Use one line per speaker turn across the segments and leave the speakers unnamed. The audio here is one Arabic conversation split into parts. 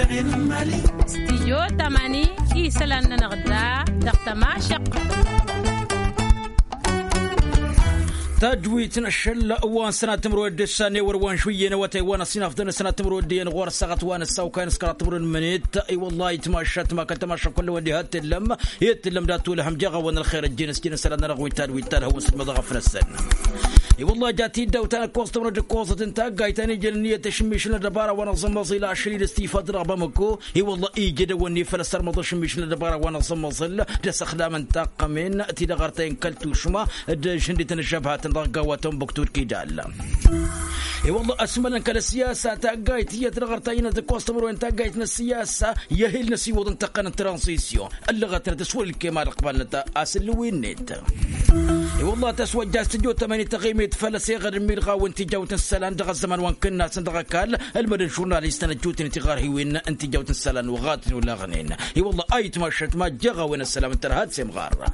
استيو تماني إيسلان نغدا دقت معشق
تجويت نشل وان سنة تمرود السنة وروان شوية نواتي وانا سنة فدنا سنة تمرود دين غور الساقط وانا الساوكان سكرات تمرود منيت اي والله يتماشت ما كنت ماشا كل ودي هاتلم يتلم داتو لهم جغا وانا الخير الجنس جنس سنة نرغوي تال هو سلم ضغفنا السنة اي والله جاتي دوتانا كوست تمرود كوست انتا قايتاني جلنية تشميشنا دبارة وانا صمصي لا شريد استيفاد رغبا مكو اي والله اي جدا واني فلسر مضى شميشنا دبارة وانا صمصي دس اخدام انتاق من تيدا غارتين كالتو شما جندي تنشبهات ضغواتهم بكتور كيدال اي والله اسمنا كل السياسه تاقايت هي تغرتين تكوستمر وين تاقايتنا السياسه يهل نسي وضن تقن الترانسيسيون اللغه تسوي الكمال قبلنا اسل وين نت اي والله تسوى جاست جو 8 تقييم فلسي غير الميلغا وانت جوت السلام دغ الزمن وان كنا سندغكال المدن جورناليست نجوت انت غار هي وين انت جوت السلام وغاتن ولا غنين اي والله ايت مشت ما جغا وين السلام ترهاد سيم غار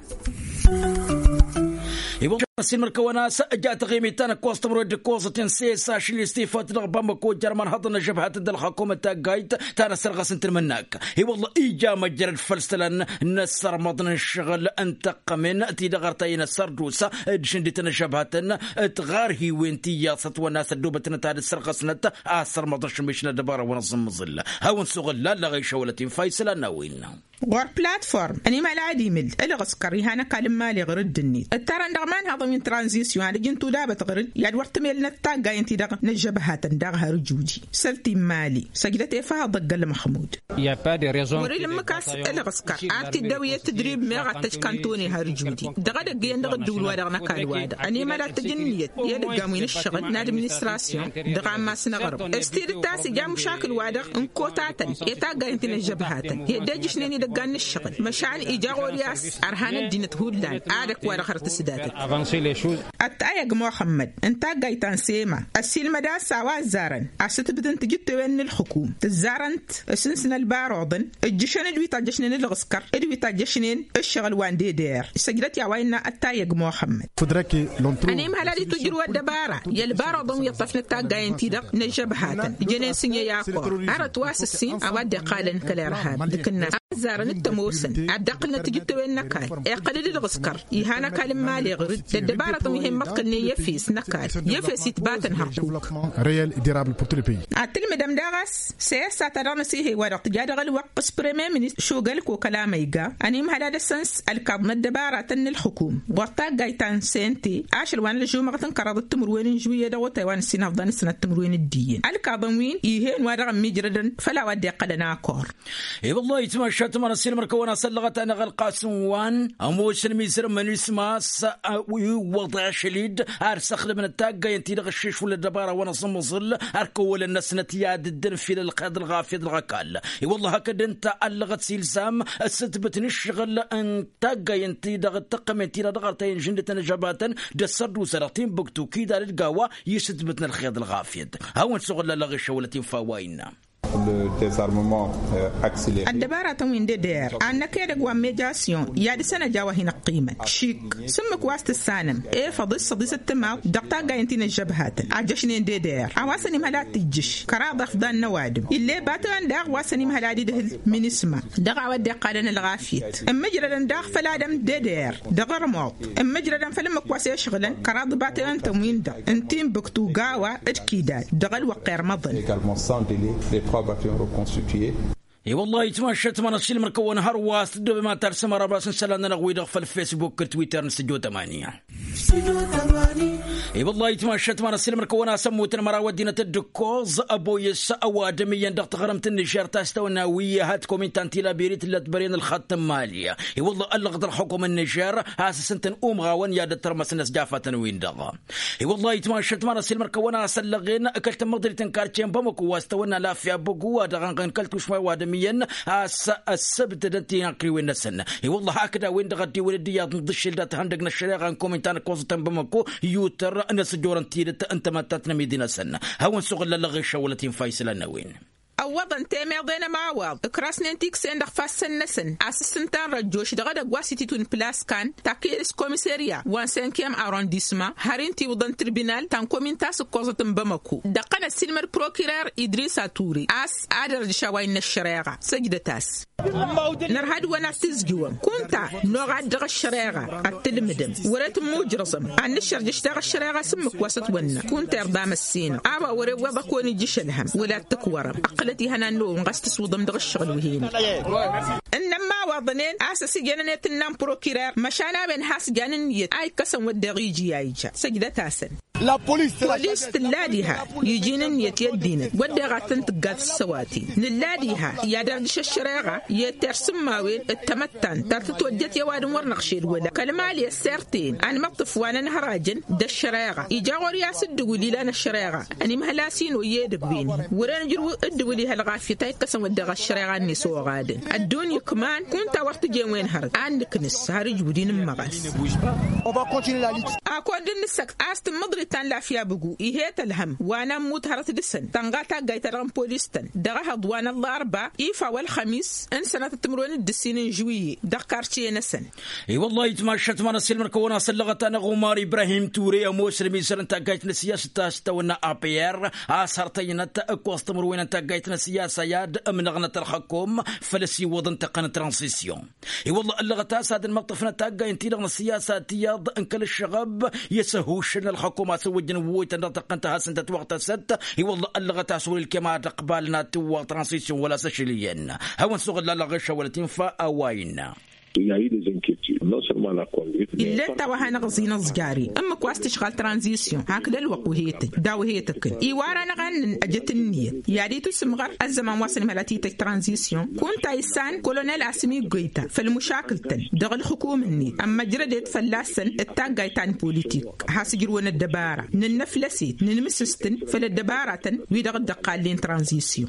يبغى السينما كوناس جاء تغيميتنا كوست مرود كوست تنسي ساش اللي استيفات رغبام كو جرمان حضن جبهات الحكومه تاقايت تانا سرغس انت مناك هي والله ايجا مجر الفلسلن نسر مضن الشغل انت قمن تي دغرتين السردوسه شندتنا جبهاتنا تغار هي وينتي يا سطوى ناس دوبتنا تاع السرغس نت اسر مضن شمشنا دباره ونظم ظل هاون سوغل لا غي شولتين فيصل ناوين
غور بلاتفورم اني ما العادي مل الغسكر هنا كلمه لي غرد النيت ترى ندغمان هذا من ترانزيسيون على جنتو دابه غرد يا ورت ميل نتا غاينتي دغ نجبهات ندغها رجوجي سلتي مالي سجلتي فها ضق محمود
يا با دي ريزون
وري المكاس الغسكر ارتي دويه تدريب ما غتش كانتوني هرجوجي دغ دغ يندغ دول ودغنا كالواد اني ما لا تجنيت يا دغامين الشغل نادي ادمنستراسيون دغ ما سنغرب استير تاسي جا مشاكل وادغ ان كوتاتن يتا غاينتي نجبهات هي دجشني دغان الشغل مشان ايجاغو رياس ارهان الدين تهودلان ادك ورا خرت سدات
افانسي لي شوز
اتايق محمد انت جايتان سيما السيلما دا سوا زارن استبدن تجت وين الحكومه تزارنت سنسن البارودن الجشن دوي تاجشنين الغسكر دوي تاجشنين الشغل وان دي دير سجلت يا وين اتايق محمد
فدركي لونترو
اني مهلالي تجروا الدباره يا البارودن يطفن تاغاين تي دق نجبهات جنين سنيا ياكو ارت واسسين اود قالن كلارهاب دكنا زارن التموسن عدقنا تجت وين نكال يقلل الغسكر يهانا كلمه مالي غرد الدباره مهم مقلني يفيس نكال يفيس يتباتن هرقو
ريال ديرابل بور تو لي بي
اتل مدام داغاس سياسه ترانسي هي ورق جادغ الوقت بريمير مينيستر شوغل كو كلاميغا اني مهلا السنس الكابن الدباره تن الحكومه وقتا جايتان سنتي 10 وان الجمعه قرضت تمروين جويه دو تايوان سين افضل سنه تمروين الدين الكابن وين يهين ورق ميجردن فلا ودي قدنا كور
اي والله يتمشى تمر السينما كونا سلغت انا غلقاسم وان اموش الميسر من اسماس وضع شليد ارسخ من التاقه ينتي غشيش ولا الدباره وانا صمصل اركو ولا الناس نتياد الدن في القاد الغافي الغكال اي والله هكذا انت الغت سيلسام استبت نشغل ان تاقه ينتي دغتقم ينتي دغرتين جندتنا جباتن دسردو سرتين بكتو كيدا للقاوه يستبتنا الخيط الغافي هاون شغل لا غش ولا تنفاوينا
الدبارة تمين دير أنا كده جوا ميجاسيون يا دي سنة جوا هنا قيمة شيك سمك واسط السانم إيه فضل صديس التماو دقتا جاينتين الجبهات عجشنين دير عواسني مهلات تجش كراب أفضل نوادم اللي باتوان داغ واسني مهلات ده منسمة دقا ودي قادن الغافيت أما جردن داغ فلادم دير دغر موت أما جردن فلمك واسي شغلن كراب باتوان تمين دا انتين بكتو جاوا اتكيدات دغل وقير مضن
اي والله يتمشت من الشيل مركون هرواس دو ما ترسم رباس سلام نغوي دغ في الفيسبوك تويتر نسجو 8 اي والله يتمشت من الشيل مركون سموت المراودينه الدكوز ابو يس اوادميا دغ تغرمت النشار تاستوناويه هات كومنتانتي لا بيريت لا تبرين الخط ماليه اي والله الغد الحكم النشار اساس انت ام غاون يا ترمس الناس جافه وين دغ اي والله يتمشت من الشيل مركون سلغين اكلت مقدري تنكارتين بمكو واستونا لا في ابو دغ كلت شوي وادم السبت دتي نقري وين السنة اي والله هكذا وين غدي ولديات نضش لدات عندنا الشريعه نكون انت كوزت بمكو يوتر ناس جورنتي انت ما تتنمي دينا سنة هون سغل لا غش ولا تنفايسل وين
أوضا تيمي ضينا معوض كراسنين تيكس عندك فاسن نسن أسسنتان رجوش دغدا قواسيتي تون بلاس كان تاكيرس كوميساريا وان سانكيام أرونديسما هارينتي وضن تربينال تان كومين تاس كوزة بمكو دقنا السيلمر بروكيرار إدريسا توري أس عادر شواين الشريعة سجدة تاس نرهد وانا تزجوم كنت نوعد دغ الشريعة التلمدم ورات موجرصم عن الشرج اشتغل الشريعة سمك وسط ونا كنت أردام السينة أبا وري وبكوني جيش الهم ولا تكورم أقلتي هنا نلوم غستس وضم دغ الشغل وهين إنما وضنين أساسي جننيت النام بروكيرار مشانا بين حاس جننيت أي قسم ودغيجي أيجا سجدة تاسن بوليس تلاديها يجينن يتيدين ودغاتن تقات السواتي نلاديها يادردش الشريعة يترسم ماوين التمتن ترتتوجت يواد ورنقشير ولا كلمة لي السيرتين أنا مقطف وانا نهراجن دا الشريعة يجاور ياسد دولي لنا الشريعة أني مهلاسين ويدب بيني وران جرو الدولي هالغافيتاي قسم ودغ الشريعة النسو غادن الدنيا كمان كنت وقت جيوين هرد عندك نس هارج ودين مغاس أكون النسك أستم مضري تان لا فيا بقو إيه الهم وانا موت هرت دسن تنغاتا جايت رام بوليستن دغه ضوان الاربع إيفا والخميس ان سنه تمرون الدسين جوي دكارتي نسن
اي والله يتمشت ما نسل مركونا سلغت انا غمار ابراهيم توري مسلمي سرن تاجيت السياسه تاستونا ابير اثرتينا تاكوست مروين تاجيت السياسه ياد من غنه الحكم فلسي وضن تقن ترانزيسيون اي والله اللغه هذا المقطفنا تاجيت لغنا السياسه تياض ان كل الشغب يسهوش الحكومه سوجن ويت نتقنتها سنت وقت ست هي والله اللغه تسوي الكما تقبلنا تو ترانزيسيون ولا سشليين هو نسوق لا غش ولا تنفع اوين إلا توهنا غزينا زجاري أما كواست شغال ترانزيسيون هكذا الوقوهيت داوهيتك إيوارا نغن أجت النية يادي تسمغر الزمان واصل ملاتيتك ترانزيسيون كنت إنسان كولونيل عسمي قيتا فالمشاكل تن دغل الحكومة النية أما جردت فلاسن التاقايتان بوليتيك هاسجرون الدبارة ننفلسي ننمسستن فالدبارة ويدغ الدقالين ترانزيسيون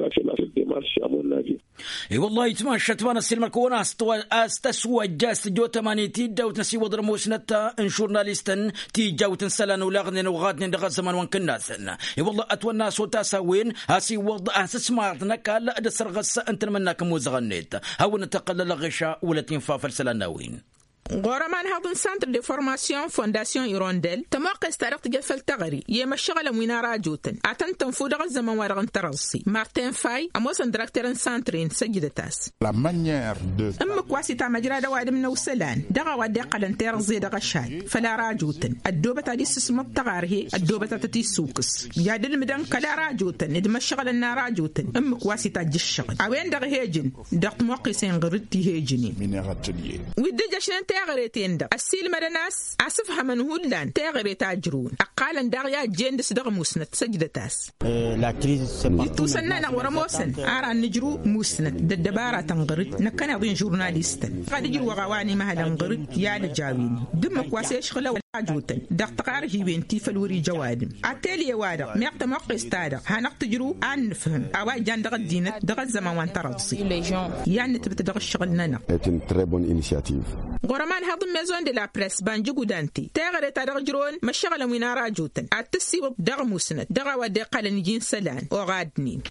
اي والله يتمشى تبان السلم الكون استسوى جاست جو 80 تيدا وتنسي وضر موسنتا ان جورناليستن تيجا وتنسلن ولاغن وغادن دغ الزمان وان كناسن اي والله اتونا سوتا سوين هاسي وضع اسسمارتنا قال ادسر غس انت منك موزغنيت هاو نتقلل غشا ولا تنفا فلسلناوين
غورمان هذا سنتر دي فورماسيون فونداسيون إيرونديل تموقع استارق تجفل تغري يما الشغل وينا راجوتن أتن تنفوض الزمان وارغن ترغسي مارتين فاي أموسن دراكترن سانترين سجدتاس أما كواسي تامجرا دواد من وسلان دغا ودي قلن ترغزي دغا شاد فلا راجوتن الدوبة تدي سسمت تغارهي الدوبة تتي سوكس ياد المدن كلا راجوتن ندم الشغل النا راجوتن أما كواسي تاج الشغل أوين دغ هيجن دغ موقي سينغردي هيجني ودي جاشنان تغريتين دا السيل مرناس أسفها من هولان تغريت أجرون أقالا دغيا جندس دغ مسند سجدتاس توسنا نغور موسن أرى نجرو مسند ددبارة تنغرد نكنا ضين جورناليستن قد يجرو غواني مهلا نغرد يا لجاويني دم كواسي شغلة ولاجوتن دغ تقاره بنتي فالوري جوادم أتالي وادا ميقت موقع استادا هنق تجرو أن نفهم أوا جان دغ الدينة دغ الزمان وان ترضسي يعني تبت دغ الشغل نانا غورمان هذا ميزون دي لا بريس بانجو دانتي تغري تدغ جرون مشغل وينا راجوتن اتسي دغ مسند دغ ودي قال نجين سلان وغادنين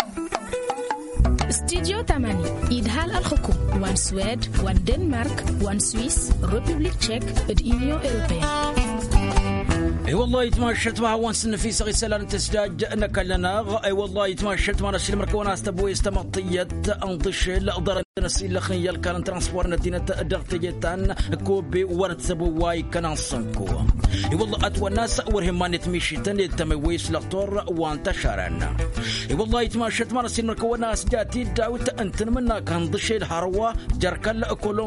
استديو 8 إدهال الحكوم وان سويد وان دنمارك وان سويس ريبوبليك تشيك اليونيون أوروبية
اي والله يتمشت مع وانس في صغي سلان تسجاج انك لنا اي والله يتمشت مع نشيل مركونا استبوي استمطيه انضش الاقدر نسيل لخنيه الكان ترانسبور ندينا دغتيتان كوبي ورت سبواي كان صنكو اي والله اتوا الناس ورهم ما نتمشيتن التمويس لطور وانتشرنا اي والله يتمشت مع نشيل مركونا سجاتي داوت انت منا كان ضش الحروه جركل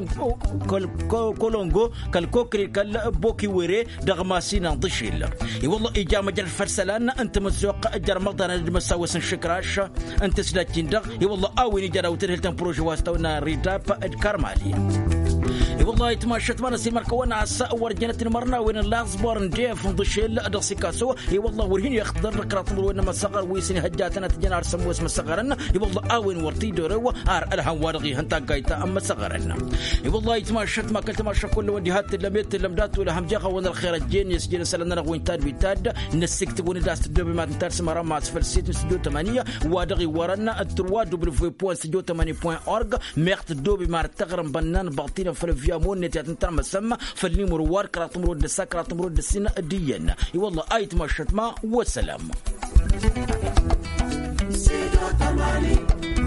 كولونغو كالكوكري كال بوكي ويري دغماسينا ضش اي والله اجا مجال فرسلان انت مسوق اجر مقدر المساوس شكراش انت سلاكين دغ اي والله اوين اجا وترهلتن بروجي واستونا ريداب الكرمالي اي والله يتمشت ما نسي مركونا عسا ورجنه المرنا وين لاصبر ديف ضشيل دغسيكاسو اي والله ورهين يخضر كرات وين مسقر ويسني هجاتنا تجنار سموس مسقرنا اي والله اوين ورتي دورو ار الهم ورغي هنتا قايتا ام مسقرنا اي والله يتمشت ما كنت ماشى كل وديهات لميت لمدات ولا همجه وين الخير الجين يسجل سلنا وين تاد بتاد نسك تقول داست دوبي ما تنتار سمارا مع سفل سيت استوديو 8 وادغي ورانا www.studio8.org ميخت دوبي ما تغرم بنان باطينا فلفيا مون نتي تنتار مسمى فلني مروار كراتمرو دسا كراتمرو دسينا دينا والله ايت ما شتما والسلام.